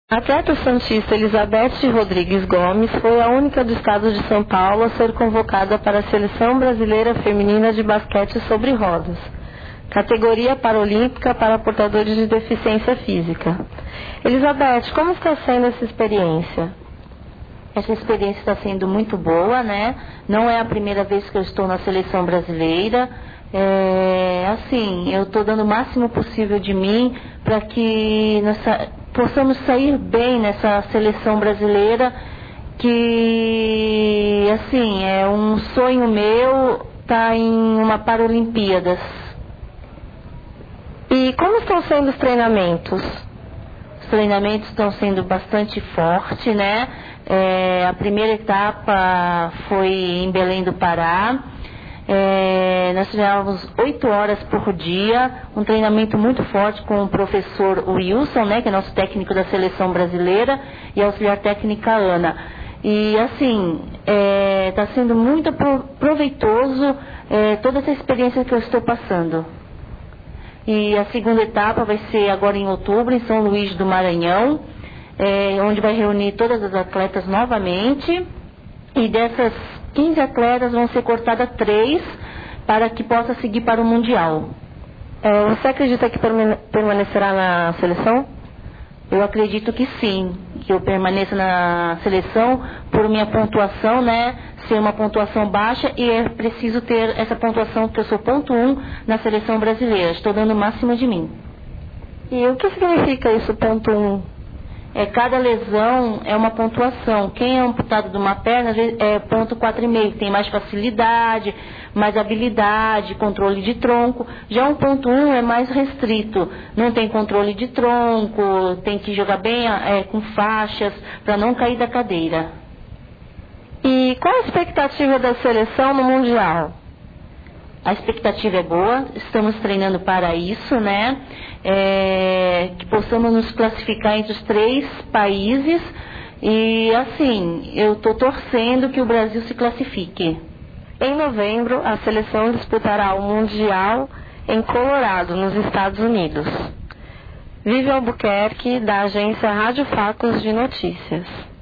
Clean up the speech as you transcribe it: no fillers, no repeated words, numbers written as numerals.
A atleta santista Elizabeth Rodrigues Gomes foi a única do estado de São Paulo a ser convocada para a Seleção Brasileira Feminina de Basquete sobre Rodas, categoria paralímpica para portadores de deficiência física. Elizabeth, como está sendo essa experiência? Essa experiência está sendo muito boa, né? Não é a primeira vez que eu estou na seleção brasileira. Eu estou dando o máximo possível de mim para que possamos sair bem nessa seleção brasileira, que, é um sonho meu estar em uma Paralimpíadas. E como estão sendo os treinamentos? Os treinamentos estão sendo bastante fortes, né? A primeira etapa foi em Belém do Pará. Nós tivemos 8 horas por dia, um treinamento muito forte com o professor Wilson, né, que é nosso técnico da seleção brasileira, e a auxiliar técnica Ana. E está sendo muito proveitoso toda essa experiência que eu estou passando. E a segunda etapa vai ser agora em outubro, em São Luís do Maranhão, onde vai reunir todas as atletas novamente, e dessas 15 atletas vão ser cortadas 3 para que possa seguir para o Mundial. Você acredita que permanecerá na seleção? Eu acredito que sim, que eu permaneça na seleção por minha pontuação, né? Ser uma pontuação baixa, e é preciso ter essa pontuação, que eu sou ponto 1 na seleção brasileira. Estou dando o máximo de mim. E o que significa isso, ponto 1? Cada lesão é uma pontuação. Quem é amputado de uma perna, às vezes, é ponto 4,5, tem mais facilidade, mais habilidade, controle de tronco. Já um ponto 1 é mais restrito, não tem controle de tronco, tem que jogar bem com faixas para não cair da cadeira. E qual a expectativa da seleção no Mundial? A expectativa é boa, estamos treinando para isso, né? Que possamos nos classificar entre os 3 países, e eu estou torcendo que o Brasil se classifique. Em novembro, a seleção disputará o Mundial em Colorado, nos Estados Unidos. Vivian Albuquerque, da agência Rádio Facos de Notícias.